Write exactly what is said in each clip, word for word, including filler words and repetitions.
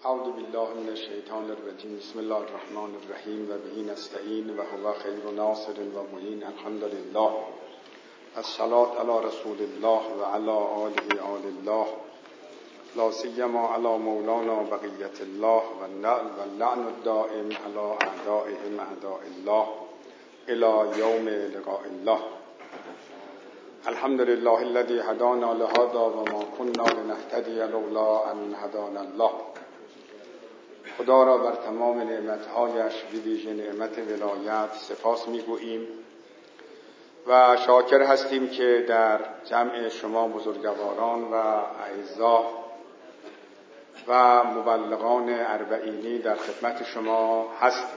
اعوذ بالله من الشیطان الرجیم. بسم الله الرحمن الرحیم و به نستعین و هو خیر ناصر و معین. الحمد لله. الصلاة علی رسول الله و علی آله آل الله، لا سیما علی مولانا بقیت الله و اللعن الدائم علی اعدائهم اعداء الله الی یوم لقاء الله. الحمد لله الذي هدانا لهذا و ما كنا لنهتدي لولا ان هدانا الله. خدا را بر تمام نعمتهایش به ویژه نعمت ولایت سپاس میگوییم و شاکر هستیم که در جمع شما بزرگواران و اعزا و مبلغان اربعینی در خدمت شما هستیم.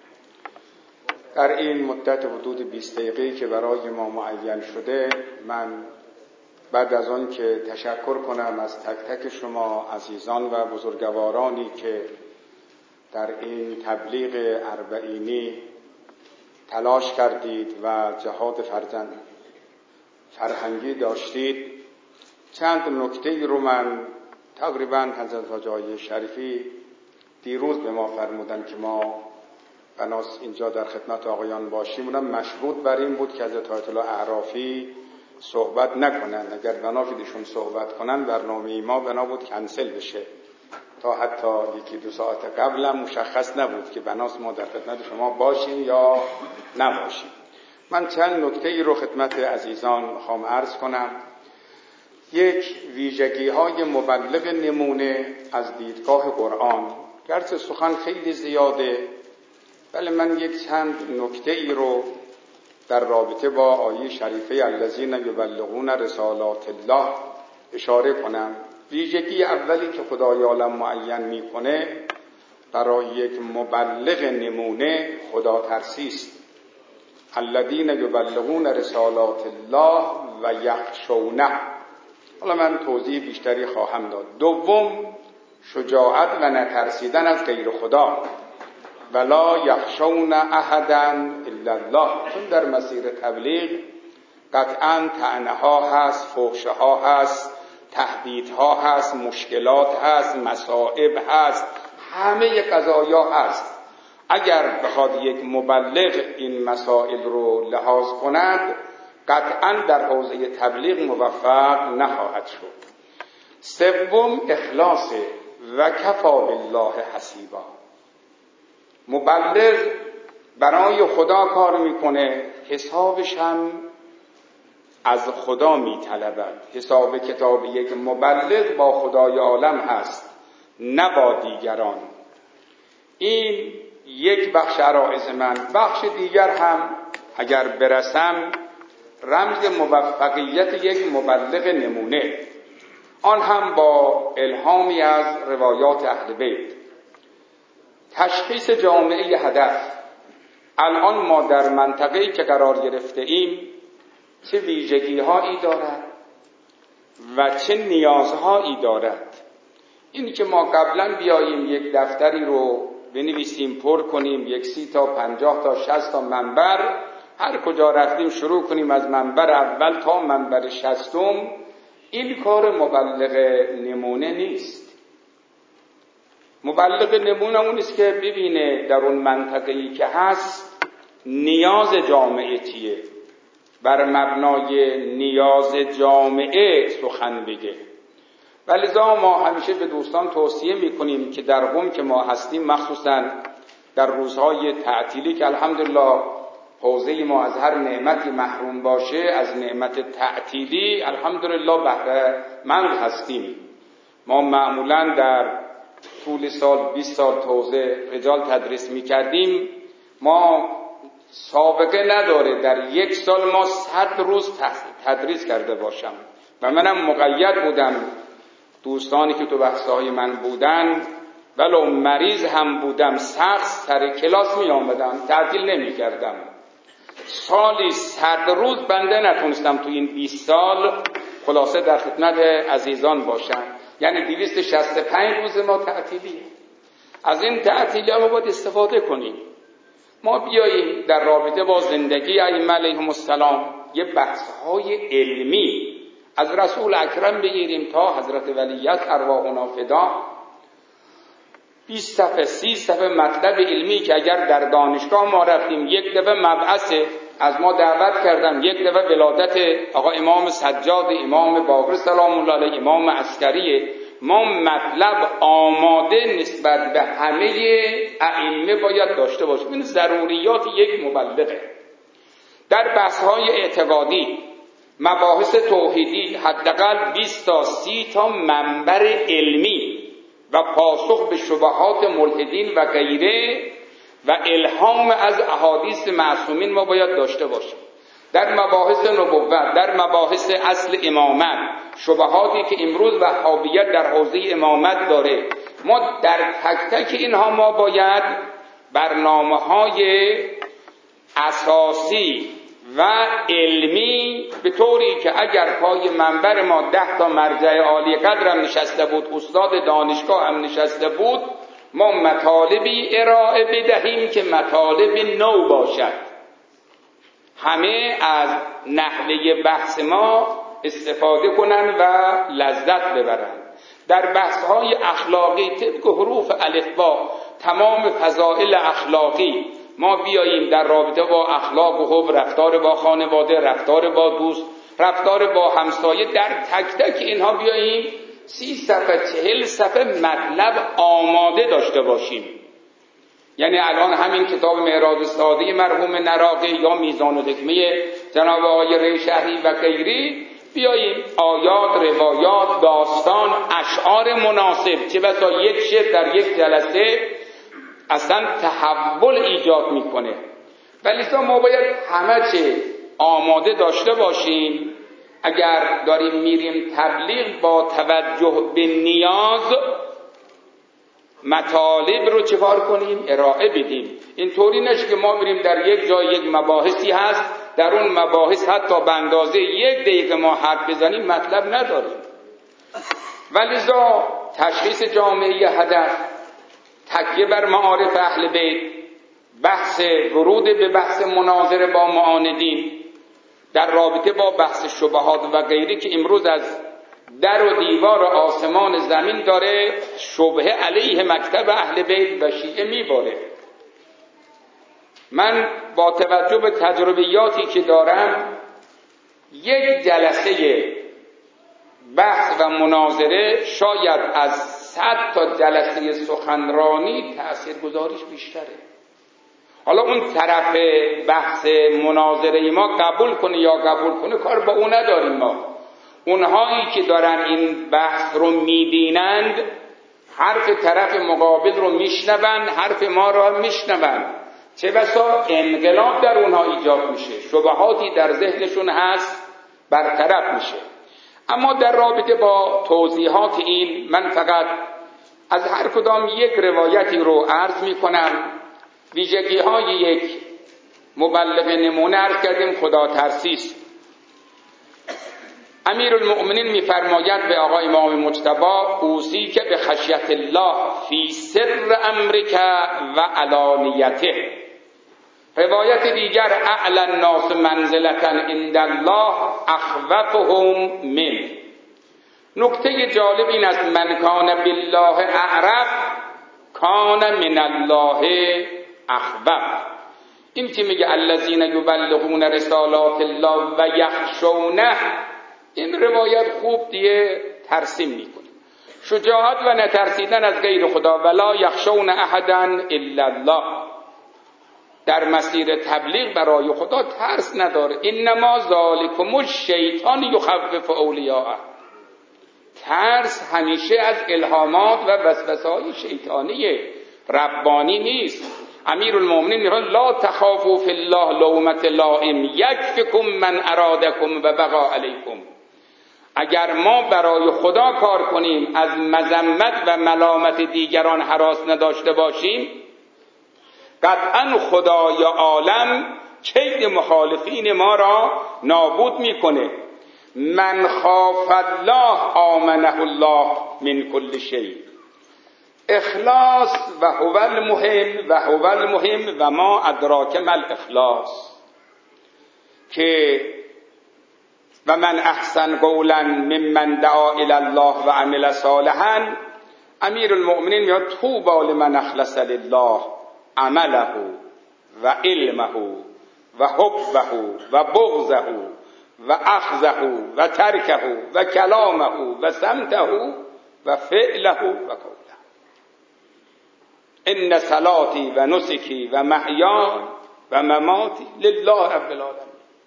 در این مدت حدود بیست دقیقه‌ای که برای ما معین شده، من بعد از آن که تشکر کنم از تک تک شما عزیزان و بزرگوارانی که در این تبلیغ اربعینی تلاش کردید و جهاد فرزند فرهنگی داشتید، چند نکته رو من تقریبا حضرت حاجی آقای شریفی دیروز به ما فرمودن که ما بناس اینجا در خدمت آقایان باشیم، اونم مشروط بر این بود که حضرت آیت الله اعرافی صحبت نکنن. اگر بنا شدشون صحبت کنن برنامه ما بنا بود کنسل بشه. تا حتی یکی دو ساعت قبلم مشخص نبود که بناس ما در خدمت شما باشیم یا نباشیم. من چند نکته ای رو خدمت عزیزان خواهم عرض کنم. یک، ویژگی های مبلغ نمونه از دیدگاه قرآن. گرچه سخن خیلی زیاده، ولی من یک چند نکته ای رو در رابطه با آیه شریفه الذین یبلغون رسالات الله اشاره کنم. ویژگی اولی که خدای عالم معین میکنه برای یک مبلغ نمونه خدا ترسی است. الذین یبلغون رسالات الله و یخشونه. حالا من توضیح بیشتری خواهم داد. دوم، شجاعت و نترسیدن از غیر خدا. ولا یخشون احدا الا الله. چون در مسیر تبلیغ قطعا طعنه ها هست، فحشه ها هست، تهدیدها هست، مشکلات هست، مصائب هست، همه قضایا هست. اگر بخواد یک مبلغ این مسائل رو لحاظ کند، قطعا در حوزه تبلیغ موفق نخواهد شد. سوم، اخلاص و کفا بالله حسیبا. مبلغ برای خدا کار میکنه، حسابش هم از خدا میطلبد. حساب کتاب یک مبلغ با خدای عالم هست، نه با دیگران. این یک بخش عرایض من. بخش دیگر هم اگر برسم، رمز موفقیت یک مبلغ نمونه، آن هم با الهامی از روایات اهل بیت. تشخیص جامعه هدف. الان ما در منطقه‌ای که قرار گرفته ایم چه ویژگی هایی دارد و چه نیازهایی دارد. این که ما قبلا بیاییم یک دفتری رو بنویسیم، پر کنیم، یک سی تا پنجاه تا شصت تا منبر، هر کجا رفتیم شروع کنیم از منبر اول تا منبر شصتم، این کار مبلغ نمونه نیست. مبلغ نمونه اون است که ببینه در اون منطقه‌ای که هست نیاز جامعه چیه، بر مبنای نیاز جامعه سخن بگه. ولذا ما همیشه به دوستان توصیه میکنیم که در قم که ما هستیم، مخصوصا در روزهای تعطیلی که الحمدلله حوزه ما از هر نعمتی محروم باشه، از نعمت تعطیلی الحمدلله بهره مند هستیم. ما معمولا در طول سال بیست سال حوزه رجال تدریس میکردیم. ما سابقه نداره در یک سال ما صد روز تدریس کرده باشم و منم مقید بودم. دوستانی که تو بحث‌های من بودن، ولو مریض هم بودم، سخت سر کلاس می آمدم، تعطیل نمی کردم. سالی صد روز بنده نتونستم تو این بیست سال خلاصه در خدمت عزیزان باشم. یعنی دویست و شصت و پنج روز ما تعطیلی. از این تعطیلی ها باید استفاده کنیم. ما بیاییم در رابطه با زندگی ائمه علیهم السلام یه بحث‌های علمی از رسول اکرم بگیریم تا حضرت ولیت ارواحنا فدا. بیست صفحه سی صفحه مطلب علمی که اگر در دانشگاه ما رفتیم یک دفعه مبعث از ما دعوت کردن، یک دفعه ولادت آقا امام سجاد، امام باقر سلام الله علیه، امام عسکری، ما مطلب آماده نسبت به همه ائمه باید داشته باشیم. این ضروریات یک مبلغه. در بحث‌های اعتقادی، مباحث توحیدی، حداقل بیست تا سی تا منبر علمی و پاسخ به شبهات ملحدین و غیره و الهام از احادیث معصومین ما باید داشته باشیم. در مباحث نبوت، در مباحث اصل امامت، شبهاتی که امروز وهابیت در حوزه امامت داره، ما در تک تک اینها ما باید برنامه‌های اساسی و علمی به طوری که اگر پای منبر ما ده تا مرجع عالی قدر هم نشسته بود، استاد دانشگاه هم نشسته بود، ما مطالبی ارائه بدهیم که مطالب نو باشد، همه از نحوه بحث ما استفاده کنند و لذت ببرند. در بحث‌های اخلاقی طبق حروف الفبا تمام فضائل اخلاقی ما بیاییم در رابطه با اخلاق و حب، رفتار با خانواده، رفتار با دوست، رفتار با همسایه، در تک تک اینها بیاییم سی صفحه چهل صفحه مطلب آماده داشته باشیم. یعنی الان همین کتاب معراج ساده مرحوم نراقی یا میزان الحکمه جناب آقای ری شهری و غیری، بیاییم آیات، روایات، داستان، اشعار مناسب، چه بسا یک شعر در یک جلسه اصلا تحول ایجاد میکنه. ولی ما باید همه چه آماده داشته باشیم. اگر داریم میریم تبلیغ، با توجه به نیاز مطالب رو چکار کنیم؟ ارائه بدیم. اینطوری نشه که ما بریم در یک جای یک مباحثی هست، در اون مباحث حتی به اندازه یک دقیقه ما حرف بزنیم مطلب نداریم. ولذا تشخیص جامعه هدف، تکیه بر معارف اهل بیت، بحث ورود به بحث مناظره با معاندین در رابطه با بحث شبهات و غیره که امروز از در و دیوار آسمان زمین داره شبهه علیه مکتب اهل بیت و شیعه میباره. من با توجه به تجربیاتی که دارم یک جلسه بحث و مناظره شاید از صد تا جلسه سخنرانی تأثیرگذاریش بیشتره. حالا اون طرف بحث مناظره ما قبول کنه یا قبول کنه کار با اون نداریم. ما اونهایی که دارن این بحث رو میبینند حرف طرف مقابل رو میشنوند، حرف ما رو هم میشنوند، چه بسا انقلاب در اونها ایجاد میشه، شبهاتی در ذهنشون هست برطرف میشه. اما در رابطه با توضیحات این من فقط از هر کدام یک روایتی رو عرض میکنم. ویژگی های یک مبلغ نمونه عرض کردیم، خدا ترسیست. امیر المؤمنین میفرماید به آقای امام مجتبی: اوصی که به خشیت الله فی سر امرک و علانیته. روایت دیگر: اعلی الناس منزلتا عند الله اخوفهم من. نکته جالب این است: من کان بالله اعرف کان من الله اخوف. این که میگه الذین یبلغون رسالات الله و یخشونه، این روایت خوب دیگه ترسیم میکنه. شجاعت و نترسیدن از غیر خدا، ولا یخشون احدا الا الله. در مسیر تبلیغ برای خدا ترس نداره. انما ذالکم الشیطان یخوف اولیاءه. ترس همیشه از الهامات و وسوسه‌های شیطانی ربانی نیست. امیر المؤمنین میگه لا تخافوا فی الله لومة لائم یکفکم من ارادکم و بغا علیکم. اگر ما برای خدا کار کنیم، از مذمت و ملامت دیگران هراس نداشته باشیم، قطعا خدای عالم کید مخالفین ما را نابود میکنه. من خاف الله آمنه الله من کل شیء. اخلاص و هو المهم و هو المهم و ما ادراک ما الاخلاص، که و من احسن قولا ممن دعا الی الله و عمل صالحا امیر المؤمنین میاد طوبی لمن اخلص لله عمله و علمه و حبه و بغضه و اخذه و ترکه و کلامه و سمته و فعله و قوله. ان صلاتی و نسکی و محیای و مماتی لله رب العالمین.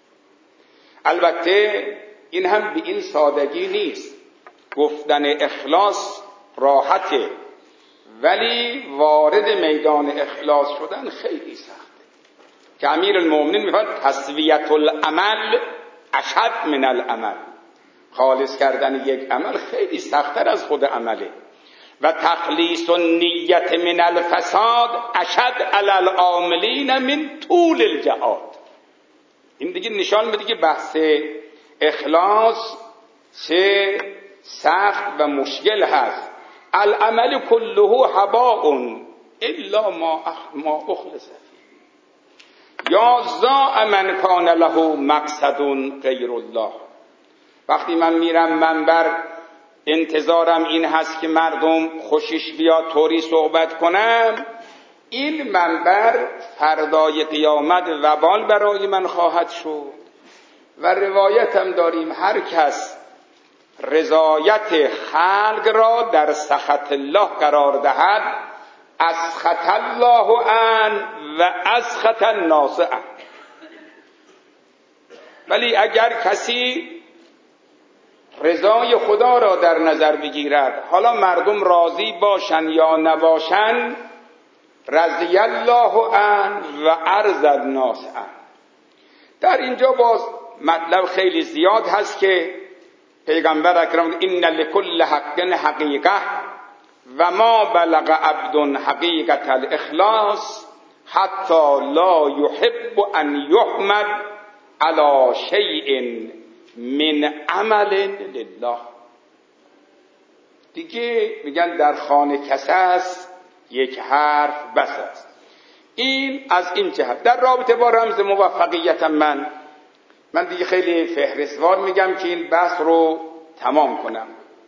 البته این هم به این سادگی نیست. گفتن اخلاص راحته، ولی وارد میدان اخلاص شدن خیلی سخته. که امیر المؤمنین میفرماید تسویت العمل اشد من العمل. خالص کردن یک عمل خیلی سخت‌تر از خود عمله. و تخلیص النیت من الفساد اشد علی العاملین من طول الجهاد. این دیگه نشان میده که بحث اخلاص چه سخت و مشکل هست. العمل كله هباء الا ما ما اخلص یا ضاع من کان له مقصد غیر الله. وقتی من میرم منبر انتظارم این هست که مردم خوشش بیاد طوری صحبت کنم، این منبر فردای قیامت وبال برای من خواهد شد. و روایت هم داریم هر کس رضایت خلق را در سخط الله قرار دهد اسخط الله عن و اسخط الناس عن. ولی اگر کسی رضای خدا را در نظر بگیرد، حالا مردم راضی باشن یا نباشن، رضی الله عن و ارض الناس عن. در اینجا باز مطلب خیلی زیاد هست که پیغمبر اکرم این لکل حق حقیقه و ما بلغ عبد حقیقت الاخلاص حتی لا یحب ان یحمد علی شیء من عمل لله. دیگه میگن در خانه کس است یک حرف بس است. این از این جهت. در رابطه با رمز موفقیت من من دیگه خیلی فهرستوار میگم که این بحث رو تمام کنم.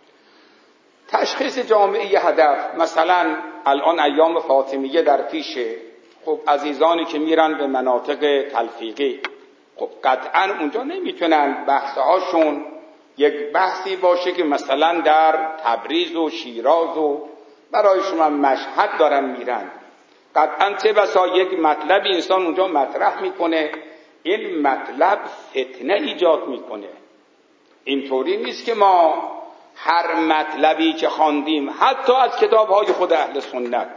تشخیص جامعه هدف، مثلا الان ایام فاطمیه در پیشه، خب عزیزانی که میرن به مناطق تلفیقی، خب قطعا اونجا نمیتونن بحثهاشون یک بحثی باشه که مثلا در تبریز و شیراز و برای شما مشهد دارن میرن. قطعا چه بسا یک مطلب انسان اونجا مطرح میکنه، این مطلب فتنه ایجاد میکنه. اینطوری نیست که ما هر مطلبی که خواندیم حتی از کتاب‌های خود اهل سنت.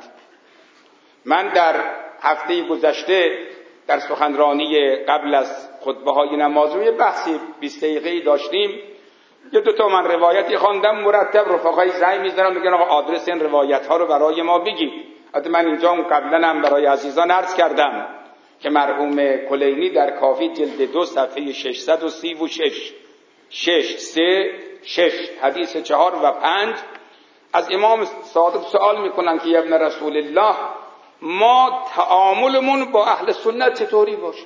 من در هفته گذشته در سخنرانی قبل از خطبه‌های نماز روی بحثی بیست دقیقه‌ای داشتیم، یه دو تا من روایتی خواندم، مرتب رفقای زنگ می‌زنن میگن آقا آدرس این روایت‌ها رو برای ما بگید. البته من اینجا اون قبلا هم برای عزیزان عرض کردم که مرحوم کلینی در کافی جلد دو صفحه ششصد و سی و شش شش سه شش حدیث چهار و پنج از امام صادق سوال میکنن که ابن رسول الله ما تعاملمون با اهل سنت چطوری باشه؟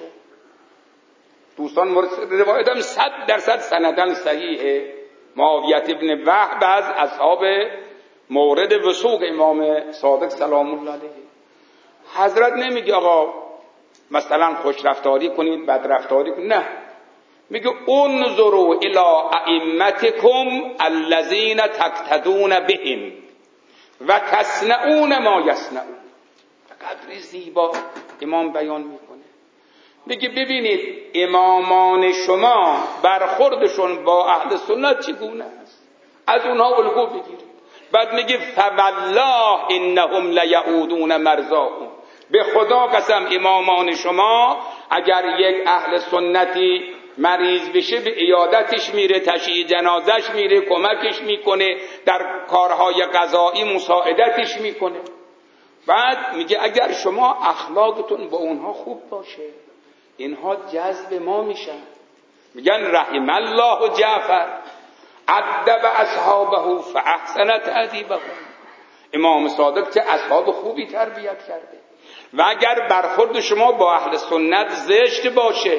دوستان روایت هم صد درصد سندن صحیحه. معاویت ابن وهب از اصحاب مورد وثوق امام صادق سلام الله علیه. حضرت نمیگه آقا مثلا خوش رفتاری کنید بد رفتاری کنید، نه، میگه انظروا الی ائمتکم الذین تقتدون بهم و تصنعون ما یصنعون. قدری زیبا امام بیان میکنه، میگه ببینید امامان شما برخوردشون با اهل سنت چگونه است، از اونها الگو بگیرید. بعد میگه فوالله انهم لیعودون مرضاهم. به خدا قسم امامان شما اگر یک اهل سنتی مریض بشه به عیادتش میره، تشییع جنازش میره، کمکش میکنه، در کارهای قضایی مساعدتش میکنه. بعد میگه اگر شما اخلاقتون با اونها خوب باشه اینها جذب ما میشن. میگن رحم الله جعفر ادب اصحابه فاحسن تأدیبهم. امام صادق چه اصحاب خوبی تربیت کرده. و اگر برخورد شما با اهل سنت زشت باشه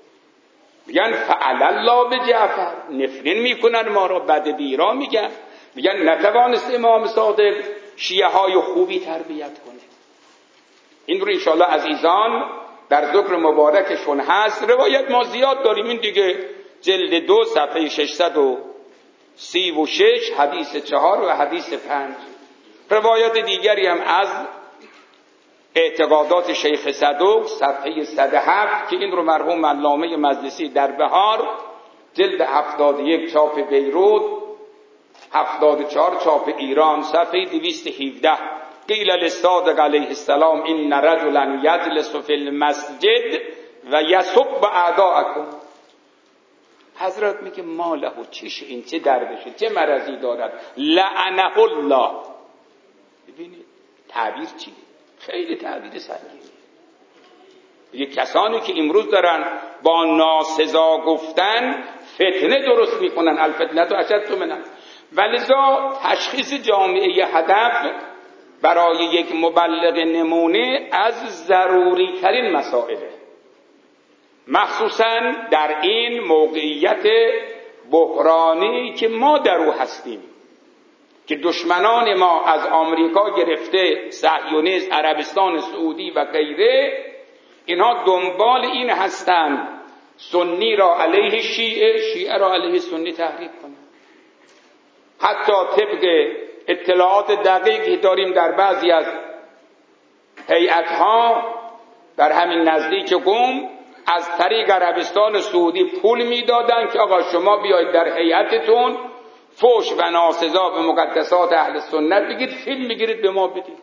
میگن فعل الله به جعفر، نفرین میکنن ما را، بد بیرا میگن. میگن نتوانست امام صادق شیعه های خوبی تربیت کنه. این رو انشاءالله عزیزان در ذکر مبارکشون هست. روایت ما زیاد داریم، این دیگه جلد دو صفحه ششصد و سی و شش حدیث چهار و حدیث پنج. روایات دیگری هم از اعتقادات شیخ صدوق صفحه صد و هفت که این رو مرحوم علامه مجلسی در بهار جلد هفتاد و یک چاپ بیروت، هفتاد و چهار چاپ ایران صفحه دویست و هفده قیل للصادق علیه السلام این رجلا یجلس فی المسجد و یسب اعداءکم. حضرت میگه ما له چیشه، این چه دردشه، چه مرضی دارد، لعنه الله. ببینید تعبیر چیه، خیلی تعبیر سنگینه. یه کسانی که امروز دارن با ناسزا گفتن فتنه درست میکنن، الفتنه تو اشد منه. ولذا تشخیص جامعه هدف برای یک مبلغ نمونه از ضروری ترین مسائله، مخصوصا در این موقعیت بحرانی که ما در او هستیم، که دشمنان ما از آمریکا گرفته صهیونیسم، عربستان سعودی و غیره، اینها دنبال این هستند سنی را علیه شیعه، شیعه را علیه سنی تحریک کنند. حتی طبق اطلاعات دقیقی داریم در بعضی از هیئت‌ها در همین نزدیک قم از طریق عربستان سعودی پول میدادن که آقا شما بیایید در هیئتتون فوش و ناسزا به مقدسات اهل سنت بگید، فیلم میگیرید به ما بدید،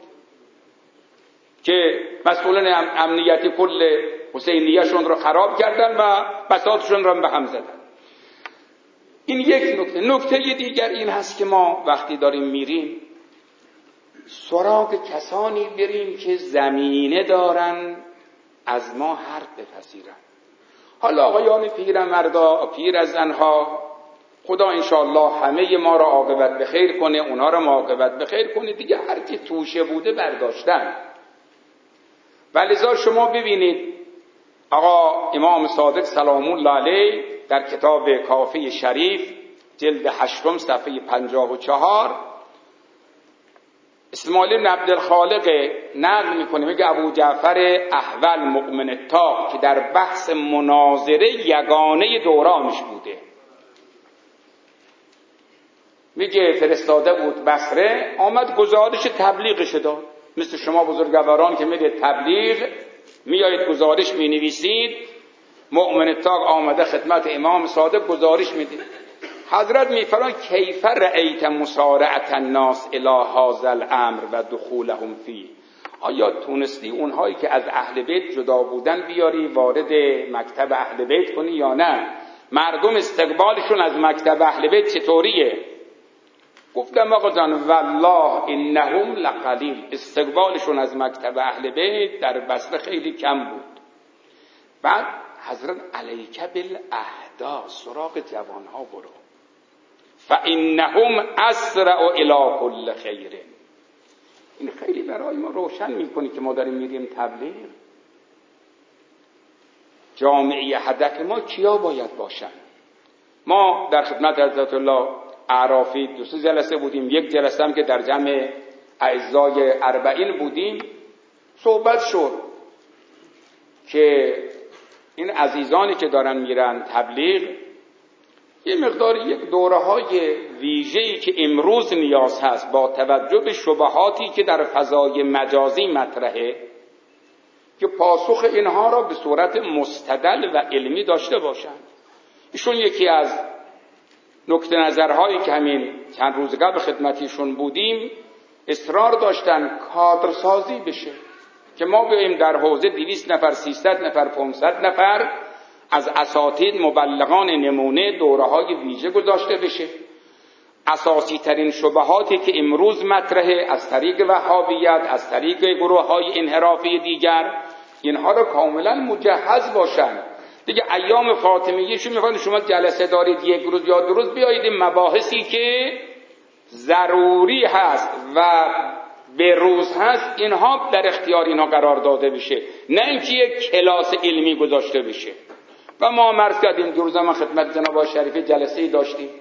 که مسئولان امنیتی کل حسینیه‌شون رو خراب کردن و بساطشون رو به هم زدن. این یک نکته. نکته دیگر این هست که ما وقتی داریم میریم سراغ کسانی بریم که زمینه دارن از ما حرف بپذیرن. حالا آقایان پیرمردا، پیرزنها، خدا انشاءالله همه ما را عاقبت به خیر کنه، اونا را عاقبت به خیر کنه دیگه. هر کی توشه بوده برداشتن. ولذا شما ببینید آقا امام صادق سلام الله علیه در کتاب کافی شریف جلد هشتم صفحه پنجاه و چهار اسماعیل بن عبدالخالق نقل میکنه، میگه ابو جعفر احول مؤمن الطاق که در بحث مناظره یگانه دورانش بوده، میگه فرستاده بود بصره، آمد گزارش تبلیغش داد. مثل شما بزرگواران که میگه تبلیغ میایید گزارش مینویسید، مؤمن الطاق آمده خدمت امام صادق گزارش میده. حضرت میفرمایند کیف رأیت مسارعة الناس الی هذا الامر و دخولهم فی، آیا تونستی اونهایی که از اهل بیت جدا بودن بیاری وارد مکتب اهل بیت کنی یا نه؟ مردم استقبالشون از مکتب اهل بیت چطوریه؟ گفتم آقا جان والله انهم لقلیل، استقبالشون از مکتب اهل بیت در بصره خیلی کم بود. بعد حضرت علیک بالاهدا، سراغ جوانها برو، فانهم اسرع الی کل خیر. این خیلی برای ما روشن میکنه که ما داریم میریم تبلیغ. جامعه هدف ما کیا باید باشن؟ ما در خدمت حضرت الله اعرافی دو سه جلسه بودیم، یک جلسه هم که در جمع اعزای اربعین بودیم، صحبت شد که این عزیزانی که دارن میرن تبلیغ یه مقدار یک دوره‌های ویژه‌ای که امروز نیاز هست با توجه به شبهاتی که در فضای مجازی مطرحه، که پاسخ اینها را به صورت مستدل و علمی داشته باشند. ایشون یکی از نکته نظرهایی که همین چند روز قبل خدمتیشون بودیم اصرار داشتن کادرسازی بشه، که ما بیاییم در حوزه دویست نفر، سیصد نفر، پانصد نفر از اساتید مبلغان نمونه دوره‌های ویژه گذاشته بشه. اساسی ترین شبهاتی که امروز مطرحه از طریق وهابیت، از طریق گروه‌های انحرافی دیگر، اینها را کاملا مجهز باشن. دیگه ایام فاطمیه‌شو میخوان شما جلسه دارید یک روز یا دو روز بیایید این مباحثی که ضروری هست و به روز هست اینها در اختیار اینها قرار داده بشه، نه اینکه یک کلاس علمی گذاشته بشه. و ما مرز کردیم دو روز ما خدمت جناب شریف جلسه‌ای داشتیم،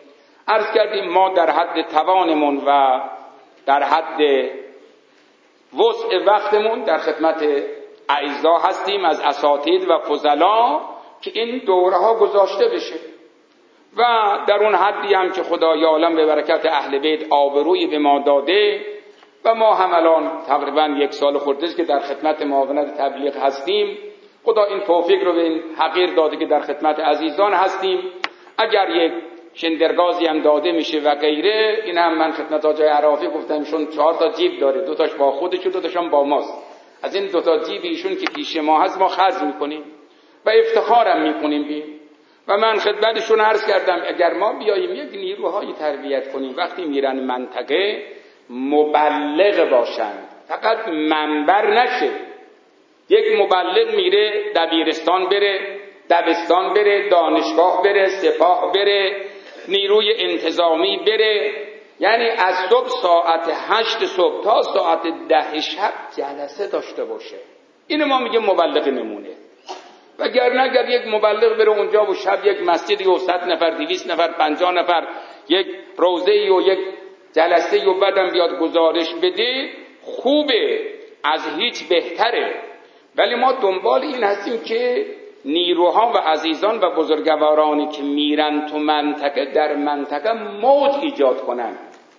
عرض کردیم ما در حد توانمون و در حد وسع وقتمون در خدمت اعضا هستیم از اساتید و فضلا که این دوره ها گذاشته بشه و در اون حدی هم که خدای عالم به برکت اهل بیت آبروی به ما داده و ما هم الان تقریبا یک سال خورده است که در خدمت معاونت تبلیغ هستیم. خدا این توفیق رو به این حقیر داده که در خدمت عزیزان هستیم. اگر یک شندرگازی هم داده میشه و غیره، این هم من خدمت آقای عرافی گفتم ایشون چهار تا جیب داره، دو تاش با خودش و دو تاشم با ماست. از این دو تا جیب ایشون که پیش ما هست ما خرج میکنیم و افتخارم میکنیم بیم. و من خدمتشون عرض کردم اگر ما بیاییم یک نیروهای تربیت کنیم وقتی میرن منطقه مبلغ باشن، فقط منبر نشه. یک مبلغ میره دبیرستان بره، دبستان بره، دانشگاه بره، سپاه بره، نیروی انتظامی بره، یعنی از صبح ساعت هشت صبح تا ساعت ده شب جلسه داشته باشه. اینو ما میگه مبلغ نمونه. وگرنه اگر یک مبلغ بره اونجا و شب یک مسجدی و صد نفر دویست نفر پنجاه نفر یک روزه‌ای و یک جلسه و بعدم بیاد گزارش بده، خوبه، از هیچ بهتره. ولی ما دنبال این هستیم که نیروها و عزیزان و بزرگوارانی که میرن تو منطقه در منطقه موج ایجاد کنن.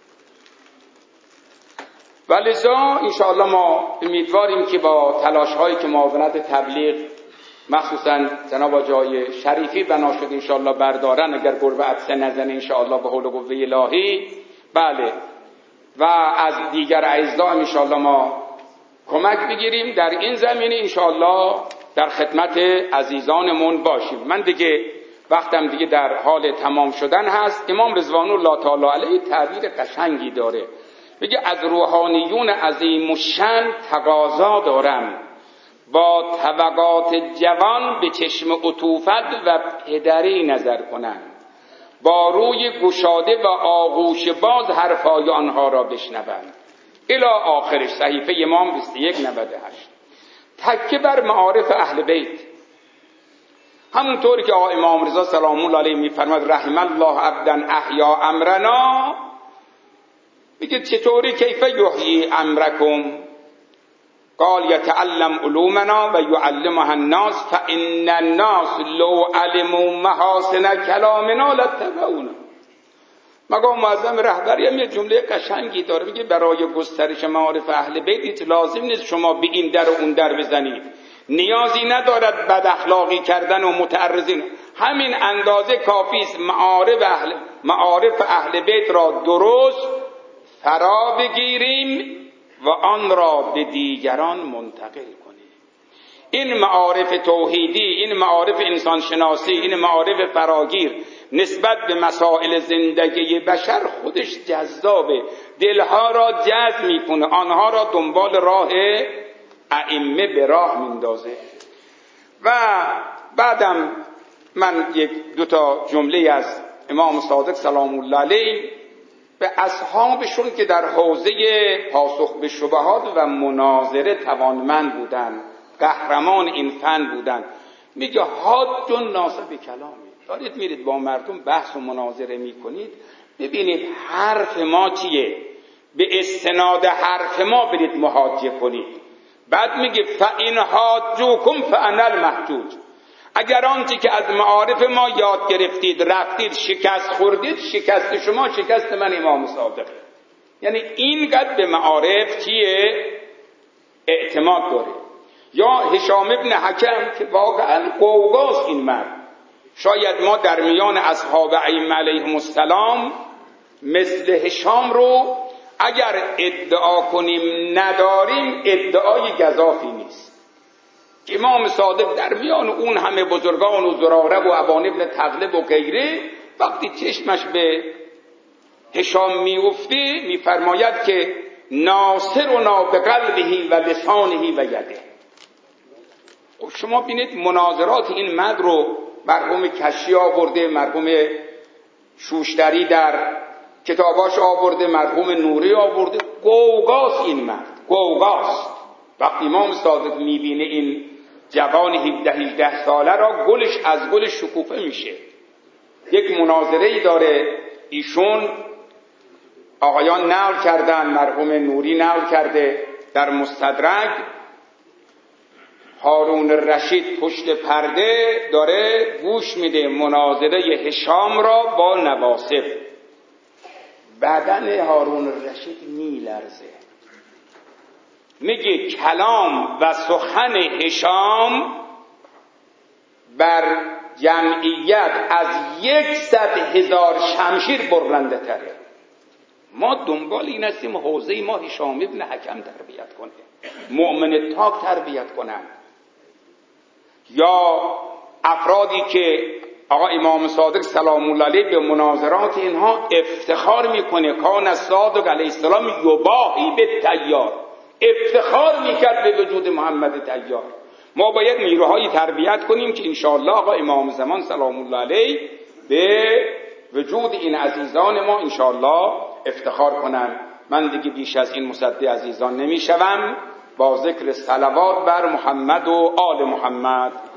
ولذا انشاءالله ما امیدواریم که با تلاش هایی که معاونت تبلیغ مخصوصا جناب آقای شریفی بنا شد انشاءالله بردارن، اگر گربه عطسه نزنه انشاءالله به حول و قوه الهی، بله، و از دیگر اعضا هم انشاءالله ما کمک بگیریم در این زمینه، انشاءالله در خدمت عزیزانمون باشیم. من دیگه وقتم دیگه در حال تمام شدن هست. امام رضوان الله تعالی علیه تعبیر قشنگی داره، میگه از روحانیون عظیم الشأن تقاضا دارم با طبقات جوان به چشم عطوفت و پدری نظر کنند، با روی گشاده و آغوش باز حرفای آنها را بشنوند. الی آخرش. صحیفه امام بیست و یک نود و هشت. تکه بر معارف اهل بیت، همونطوری که آقا امام رضا سلام الله علیه میفرماد رحم الله عبدا احیا امرنا، میگه چطوری کیف یحیی امرکم؟ قال یتعلم علومنا و یعلمها الناس فان الناس لو علموا محاسن کلامنا لاتبعونا. مقام معظم رهبری هم یه جمله قشنگی داره، میگه برای گسترش معارف اهل بیت لازم نیست شما به این در و اون در بزنید، نیازی ندارد بد اخلاقی کردن و متعرضین، همین اندازه کافی است معارف اهل معارف اهل بیت را درست فرا بگیریم و آن را به دیگران منتقل کنیم. این معارف توحیدی، این معارف انسان شناسی، این معارف فراگیر نسبت به مسائل زندگی بشر خودش جذابه، دلها را جذب میکنه، آنها را دنبال راه ائمه به راه میندازه. و بعدم من یک دو تا جمله از امام صادق سلام الله علیه به اصحابشون که در حوزه پاسخ به شبهات و مناظره توانمند بودن، قهرمان این فن بودن، میگه حاج الناس به کلامی. دارید میرید با مردم بحث و مناظره میکنید، ببینید حرف ما چیه، به استناد حرف ما برید محاجه کنید. بعد میگه فإن حاجوکم فأنا المحجوج. اگر آنچه که از معارف ما یاد گرفتید رفتید شکست خوردید، شکست شما شکست من امام صادق. یعنی اینقدر به معارف چیه اعتماد داره. یا هشام ابن حکم که واقعا قوقاست این مرد، شاید ما در میان اصحاب ائمه علیهم السلام مثل هشام رو اگر ادعا کنیم نداریم ادعای گزافی نیست. امام صادق در میان اون همه بزرگان و زراره و ابان ابن تغلب و غیره وقتی چشمش به هشام میفته میفرماید که ناصرنا بقلبه و لسانه و یده. شما بینید مناظرات این مرد رو مرحوم کشی آورده، مرحوم شوشتری در کتاباش آورده، مرحوم نوری آورده. گوگاست این مرد، گوگاست. وقتی امام صادق میبینه این جوان هفده هجده ساله را، گلش از گل شکوفه میشه. یک مناظره ای داره ایشون آقایان نقل کردن، مرحوم نوری نقل کرده در مستدرک، هارون رشید پشت پرده داره گوش میده مناظره هشام را با نواصب. بدن هارون رشید میلرزه، میگه کلام و سخن هشام بر جمعیت از یکصد هزار شمشیر برنده تره. ما دنبال این هستیم حوزه ما هشام ابن حکم تربیت کنه، مؤمن تاک تربیت کنن، یا افرادی که آقا امام صادق سلام الله علیه به مناظرات اینها افتخار میکنه. کان الصادق علیه السلام یباهی به تیار، افتخار میکرد به وجود محمد تیار. ما باید نیروهایی تربیت کنیم که انشاءالله آقا امام زمان سلام الله علیه به وجود این عزیزان ما انشاءالله افتخار کنن. من دیگه بیش از این مصدی عزیزان نمیشوم با ذکر صلوات بر محمد و آل محمد.